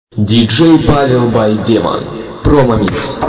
Диджей Павел Бай Демон. Промо-микс.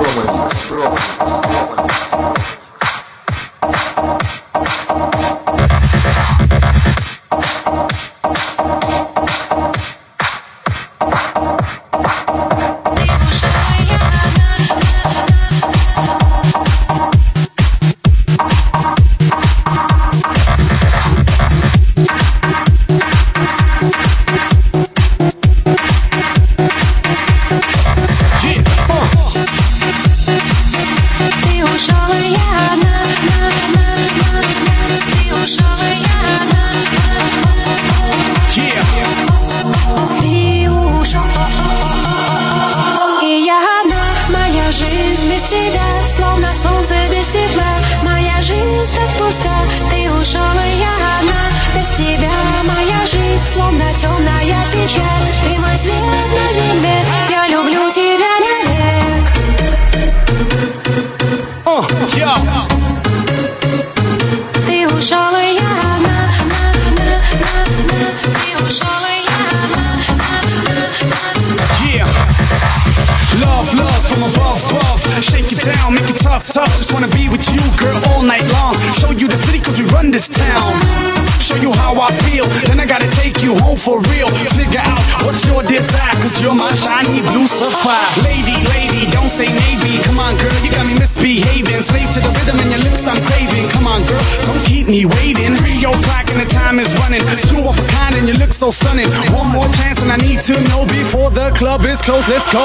Tough, just wanna be with you, girl, all night long. Show you the city cause we run this town. Show you how I feel, then I gotta take you home for real. Figure out what's your desire, cause you're my shiny blue sapphire. Lady, don't say maybe. Come on, girl, you got me misbehaving. Slave to the rhythm and your lips I'm craving. Come on, girl, don't keep me waiting. 3 o'clock and the time is running. 2 of a kind and you look so stunning. One more chance and I need to know before the club is closed. Let's go.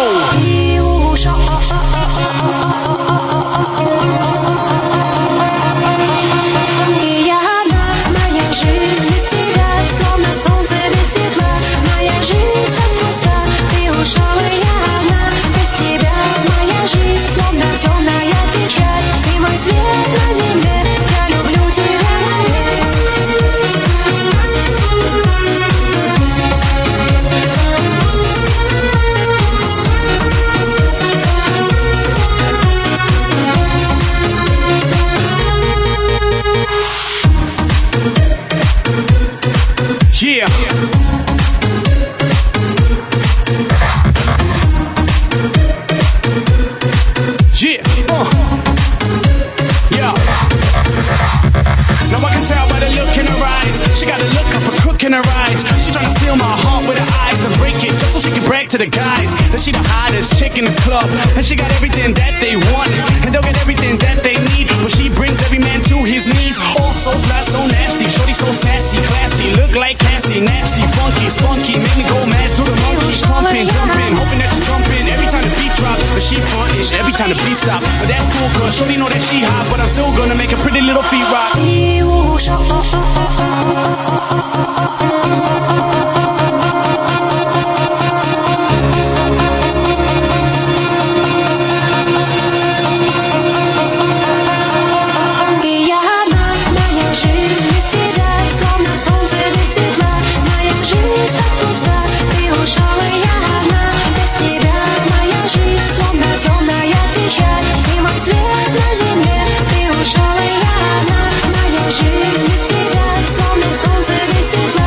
To the guys, that she the hottest chick in this club, and she got everything that they want, and they'll get everything that they need, but she brings every man to his knees. Oh, so fly, so nasty, shorty so sassy, classy, look like Cassie, nasty, funky, spunky, make me go mad to the monkey, pumping, jumping, hoping that you jumping every time the beat drop, but she frontin' every time the beat stop, but that's cool, cause shorty know that she hot, but I'm still gonna make a pretty little feet rock. Без тебя, словно солнце без тепла.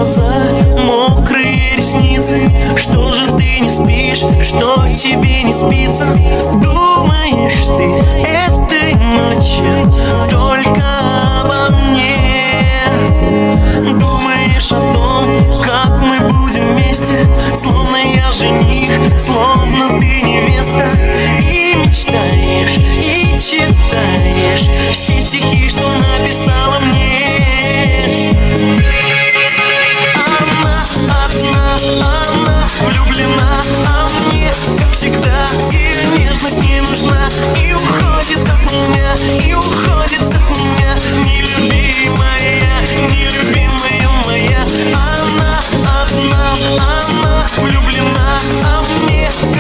глаза, мокрые ресницы. Что же ты не спишь, что тебе не спится? Думаешь ты этой ночью только обо мне? Думаешь о том, как мы будем вместе, словно я жених, словно ты невеста. И мечтаешь, и читаешь все стихи, что написала мне. Она одна, она влюблена, а мне, как всегда, ее нежность не нужна. И уходит от меня, и уходит от меня, нелюбимая, нелюбимая моя. Она одна, она влюблена, а мне,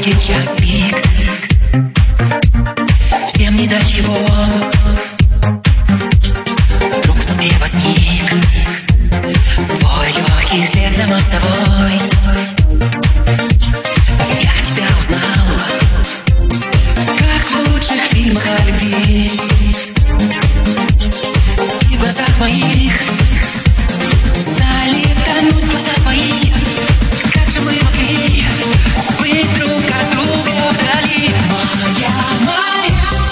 сейчас пик. Всем не до чего. Вдруг в толпе возник твой легкий след на мостовой. Я тебя узнал, как в лучших фильмах о любви. И в глазах моих стали тонуть глаза твои. Как же мы могли быть друг от друга вдали? Моя,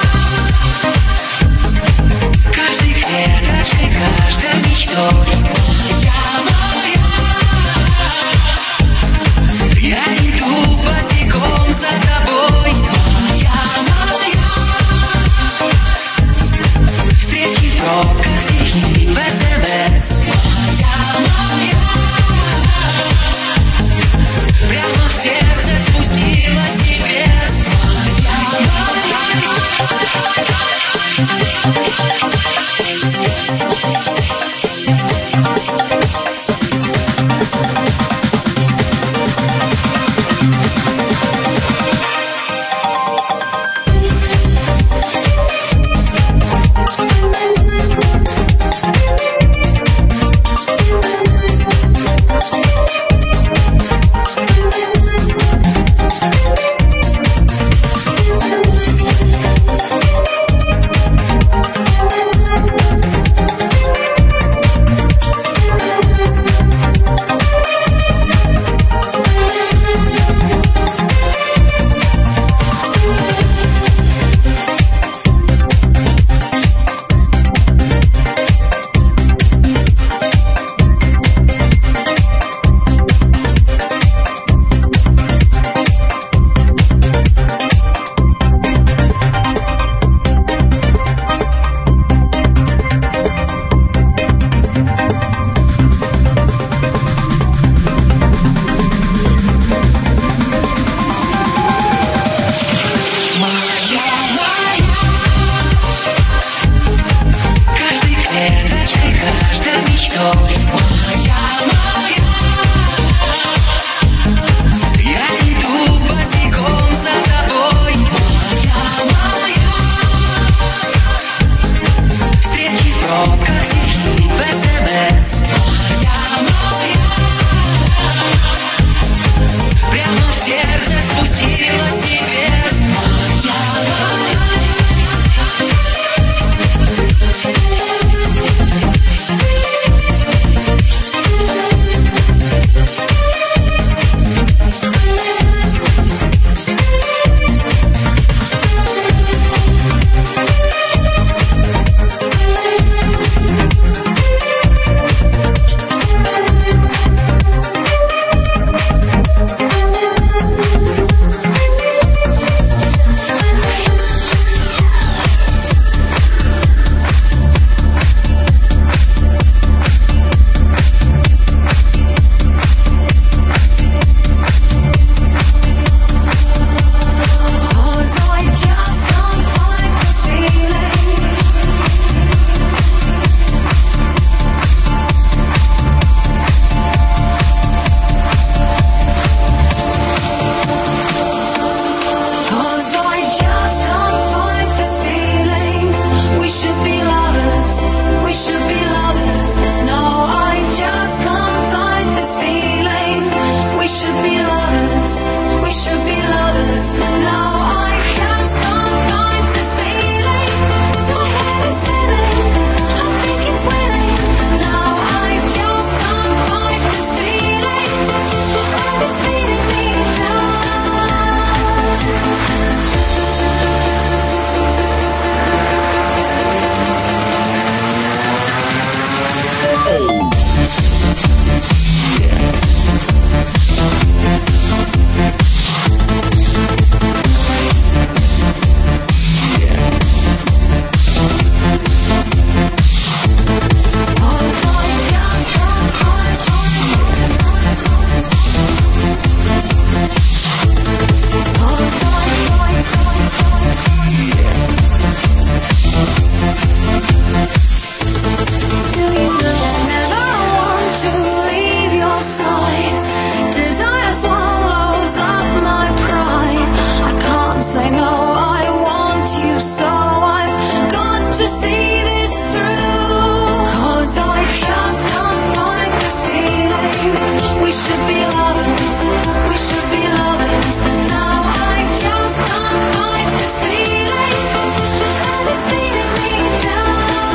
каждой клеточкой, каждой мечтой. Моя, say no. I want you, so I've got to see this through. 'Cause I just can't fight this feeling. We should be lovers, we should be lovers. Now I just can't fight this feeling, and it's beating me down.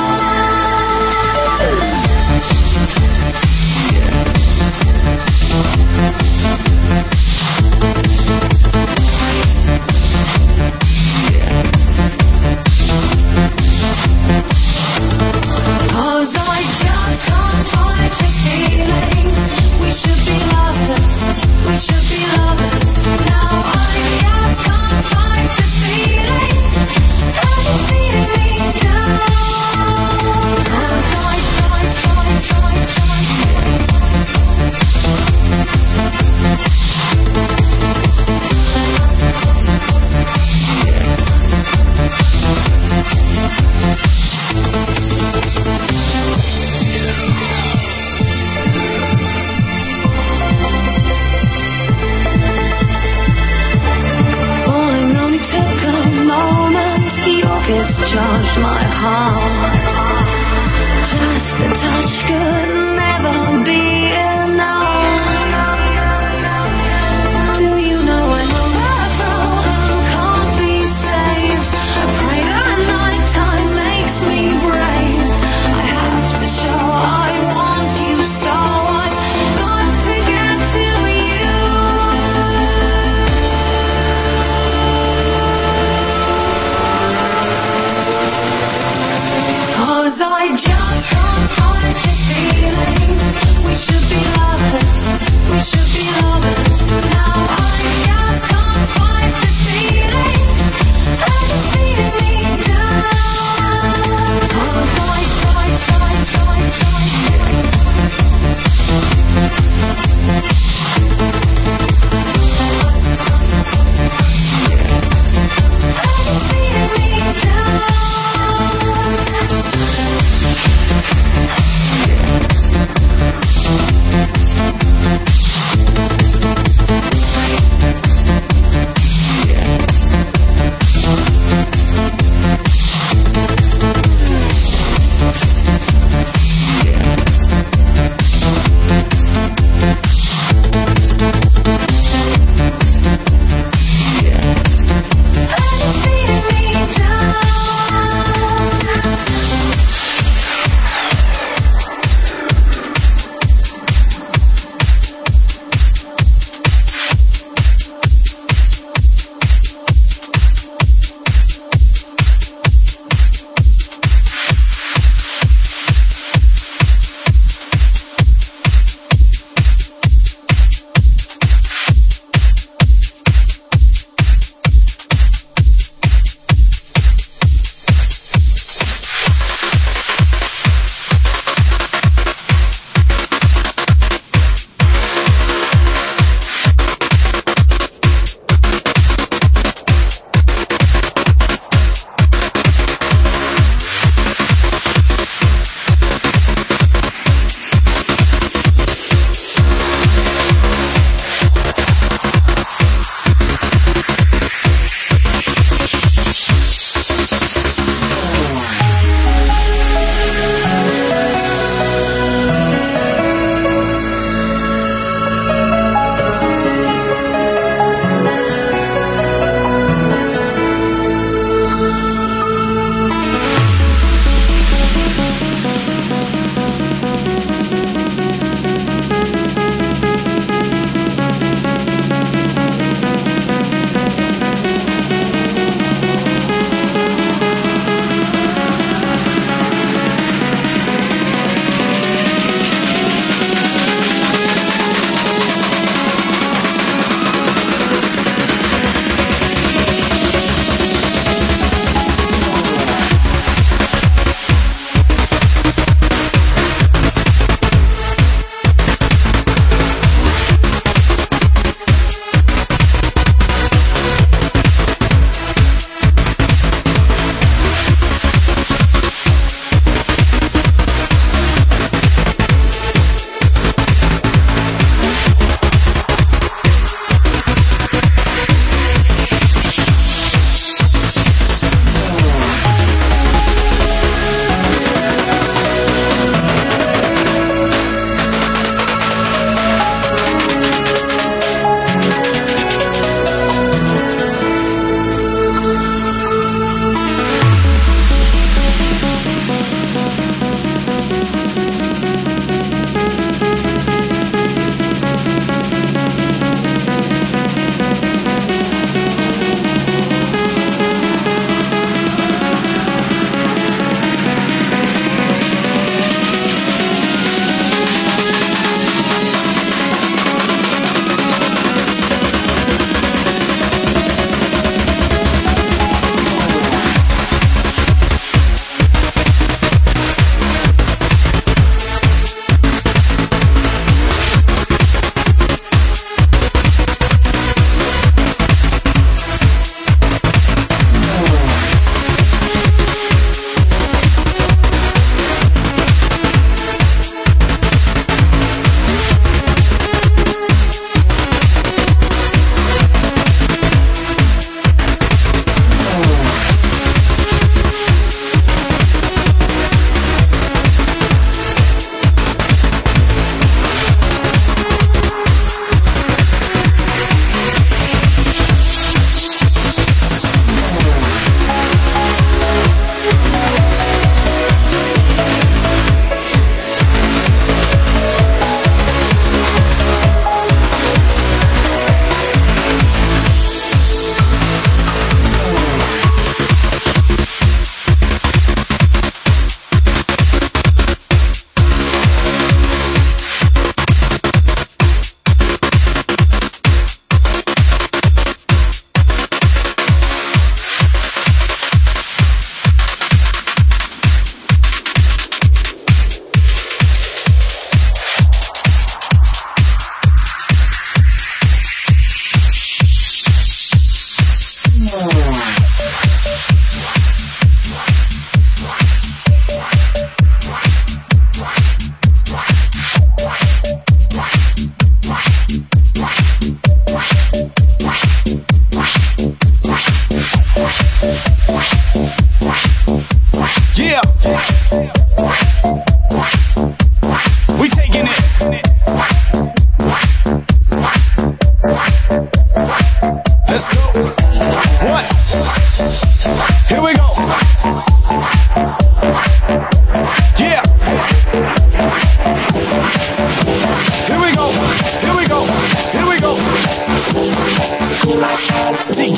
Cause I just can't fight this feeling. We should be lovers, we should be lovers. Now I just can't fight this feeling, and it's beating me down. And fight. Falling only took a moment. Your kiss charged my heart. Just a touch could never be enough. Do you know I know that problem can't be saved? I pray that nighttime makes me brave. I have to show I want you, so I've got to get to you. 'Cause I just can't fight this feeling.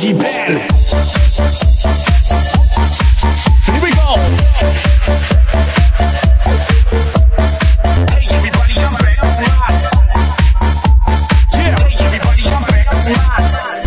Diggy Ben. Here we go. Hey everybody, I'm back online. Yeah. Hey everybody, I'm back online.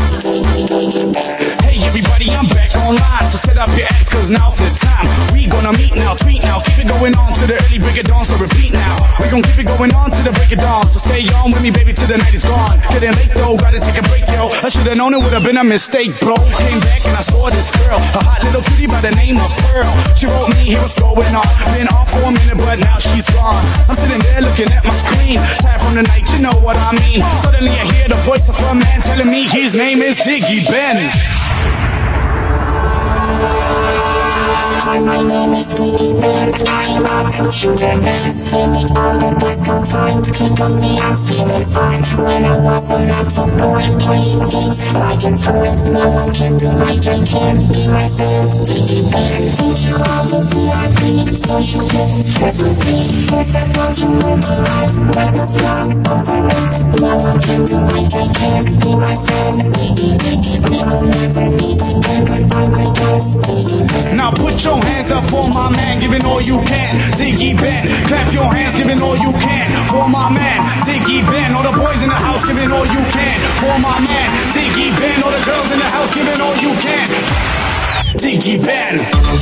Hey everybody, I'm back online. So set up your acts, cause now's the time. We gonna meet now, tweet now. Keep it going on to the early break of dawn, so repeat now. We gon' keep it going on to the break of dawn. So stay on with me, baby, till the night is gone. Getting late though, gotta take a break, yo. I should've known it would've been a mistake, bro. Came back and I saw this girl, a hot little cutie by the name of Pearl. She wrote me, here what's going on. Been off for a minute, but now she's gone. I'm sitting there looking at my screen, tired from the night, you know what I mean. Suddenly I hear the voice of a man telling me his name is Diggy Ben. Hi, my name is Diggy Ben. I'm a computer man. Spending all the best of time to keep on me. I'm feeling fine. When I was a little boy playing games like a toy, no one can do like I can. Be my friend, Diggy Ben. Thank you all the VIP, so you couldn't stress with me. Guess that's what you meant to like. That was not overnight. No one can do like I can. Be my friend, Diggy Ben. We will never be dependent on my guys, Diggy Ben. Now put your hands up for my man, giving all you can, Diggy Ben. Clap your hands, giving all you can for my man, Diggy Ben. All the boys in the house, giving all you can for my man, Diggy Ben. All the girls in the house, giving all you can, Diggy Ben.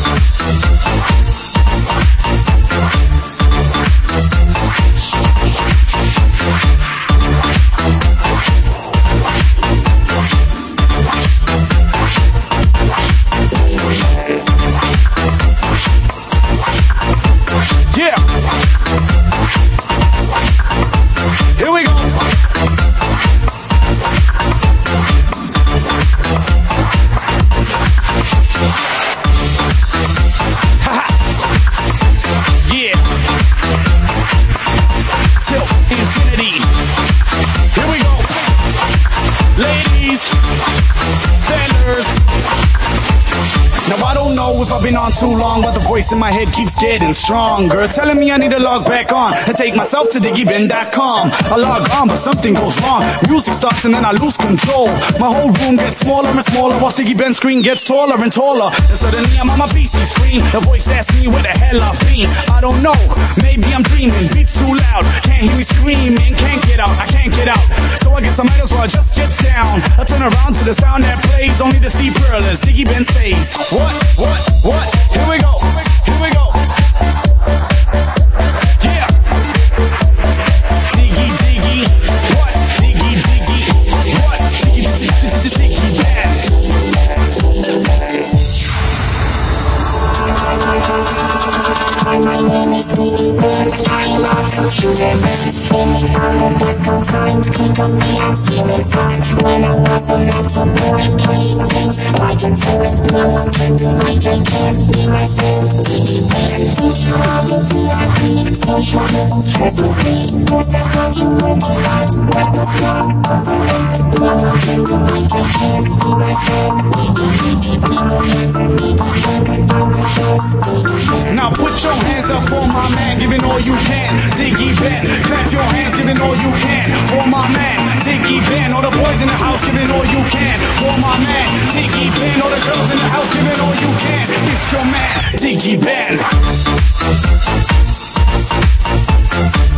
Here we go. Yeah. Till infinity. Here we go. Ladies, fellas. Now I don't know if I've been on too long, but the voice in my head keeps getting stronger, telling me I need to log back on and take myself to diggyben.com. I log on, but something goes wrong. Music stops and then I lose control. My whole room gets smaller and smaller, while Diggy Ben's screen gets taller and taller. And suddenly I'm on my PC screen. The voice asks me where the hell I've been. I don't know, maybe I'm dreaming. Beats too loud, can't hear me screaming. Can't get out, I can't get out. So I guess I might as well just get down. I turn around to the sound that plays, only to see Pearl as Diggy Ben's face. What? Here we go. Here we go. Yeah. Diggy, diggy. What? Diggy, diggy. What? Diggy, diggy, diggy, Ben. Hi, my name is Diggy Ben. I'm a computer man. Spending all the best of time to keep on me. I'm feeling fine. When I was a little boy playing games like a toy, no one can do like I can. Be my friend, Diggy Ben. Thank you all the VIP, so you couldn't stress with me. Guess that's what you meant to like. That was not overnight. No one can do like I can. Be my friend, Diggy Ben. We will never be dependent on my guys, Diggy Ben. Now put your hands up for my man, giving all you can, Diggy Ben. Clap your hands, giving all you can for my man, Diggy Ben. All the boys in the house, giving all you can for my man, Diggy Ben. All the girls in the house, giving all you can. It's your man, Diggy Ben.